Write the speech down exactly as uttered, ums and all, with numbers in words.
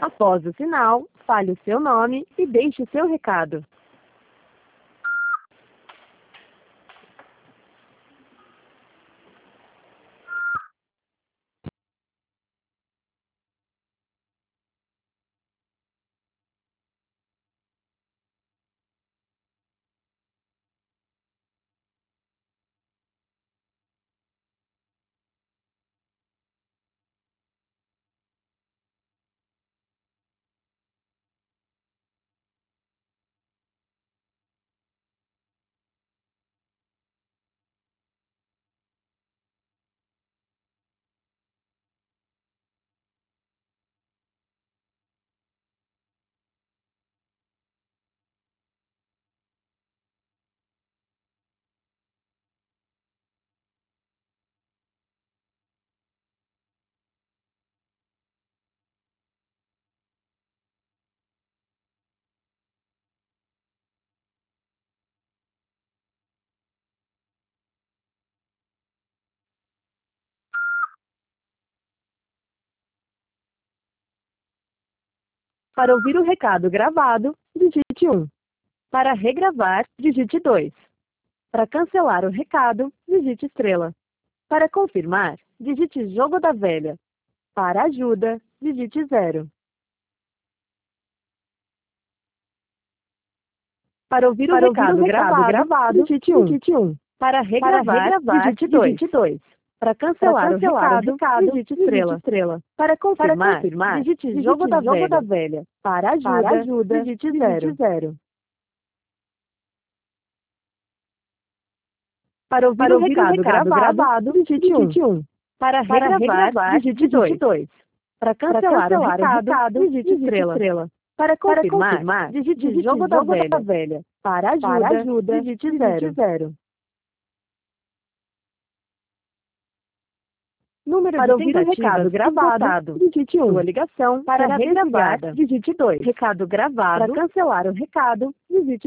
Após o sinal, fale o seu nome e deixe o seu recado. Para ouvir o recado gravado, digite um. Para regravar, digite dois. Para cancelar o recado, digite estrela. Para confirmar, digite jogo da velha. Para ajuda, digite zero. Para ouvir o Para ouvir recado o recado gravado, gravado, digite um. digite um. Para regravar, Para regravar, digite dois. digite dois. Para Para cancelar, cancelar o o recado, recado, digite digite estrela. estrela. Para Para confirmar, confirmar, digite digite jogo da jogo velha. da velha. Para ajuda, Para ajuda, digite digite zero. zero. Para ouvir Para o ouvir o recado recado gravado, gravado, digite um. digite um. Para Para regravar, regravar, digite digite dois. dois. Para Para cancelar, cancelar o o recado, recado, digite digite estrela. estrela. Para Para confirmar, confirmar, digite digite jogo da jogo da velha. velha. Para ajuda, Para ajuda, digite digite zero. zero. Número Para de ouvir o tentativas recado gravado, esgotado. digite um. Sua ligação Para será regravar, desligada. digite dois. Recado Para gravado. cancelar o recado, digite